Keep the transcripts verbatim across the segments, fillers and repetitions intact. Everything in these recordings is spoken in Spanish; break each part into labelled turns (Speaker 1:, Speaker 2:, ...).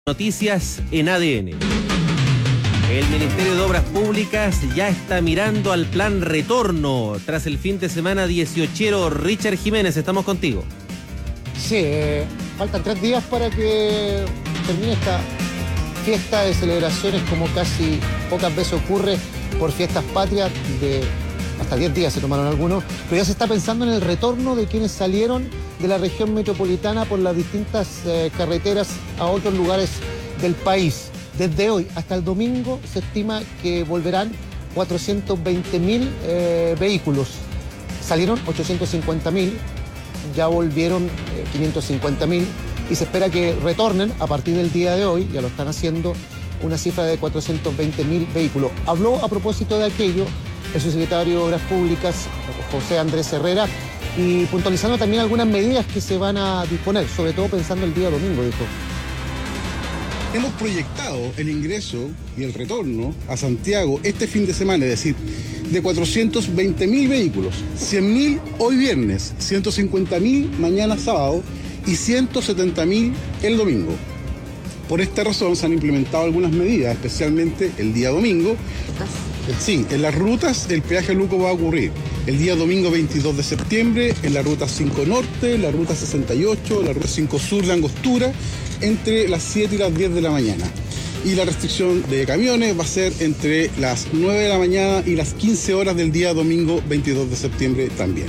Speaker 1: Noticias en A D N. El Ministerio de Obras Públicas ya está mirando al plan retorno tras el fin de semana dieciochero. Richard Jiménez, estamos contigo.
Speaker 2: Sí, eh, faltan tres días para que termine esta fiesta de celebraciones, como casi pocas veces ocurre por fiestas patrias. De hasta diez días se tomaron algunos, pero ya se está pensando en el retorno de quienes salieron de la región metropolitana por las distintas eh, carreteras a otros lugares del país. Desde hoy hasta el domingo se estima que volverán cuatrocientos veinte mil eh, vehículos. Salieron ochocientos cincuenta mil, ya volvieron eh, quinientos cincuenta mil y se espera que retornen a partir del día de hoy, ya lo están haciendo, una cifra de cuatrocientos veinte mil vehículos. Habló a propósito de aquello el subsecretario de Obras Públicas, José Andrés Herrera, y puntualizando también algunas medidas que se van a disponer, sobre todo pensando el día domingo, dijo.
Speaker 3: Hemos proyectado el ingreso y el retorno a Santiago este fin de semana, es decir, de cuatrocientos veinte mil vehículos, cien mil hoy viernes, ciento cincuenta mil mañana sábado y ciento setenta mil el domingo. Por esta razón se han implementado algunas medidas, especialmente el día domingo. Sí, en las rutas el peaje Luco va a ocurrir el día domingo veintidós de septiembre en la ruta cinco Norte, la ruta sesenta y ocho, la ruta cinco Sur de Angostura, entre las siete y las diez de la mañana. Y la restricción de camiones va a ser entre las nueve de la mañana y las quince horas del día domingo veintidós de septiembre también.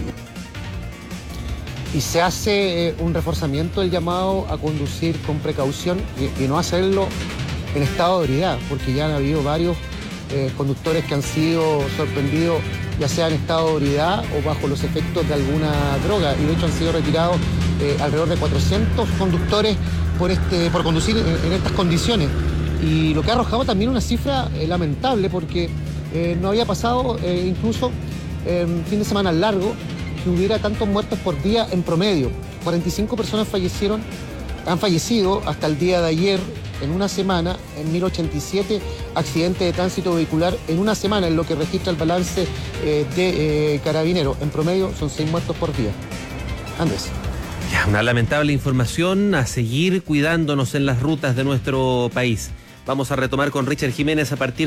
Speaker 2: Y se hace eh, un reforzamiento del llamado a conducir con precaución y, y no hacerlo en estado de ebriedad, porque ya han habido varios eh, conductores que han sido sorprendidos, ya sea en estado de ebriedad o bajo los efectos de alguna droga, y de hecho han sido retirados eh, alrededor de cuatrocientos conductores por, este, por conducir en, en estas condiciones. Y lo que ha arrojado también una cifra eh, lamentable, porque eh, no había pasado eh, incluso en eh, fin de semana largo que hubiera tantos muertos por día en promedio. cuarenta y cinco personas fallecieron, han fallecido hasta el día de ayer en una semana, en mil ochenta y siete accidentes de tránsito vehicular en una semana, en lo que registra el balance eh, de eh, Carabineros. En promedio son seis muertos por día. Andrés.
Speaker 1: Ya, una lamentable información, a seguir cuidándonos en las rutas de nuestro país. Vamos a retomar con Richard Jiménez a partir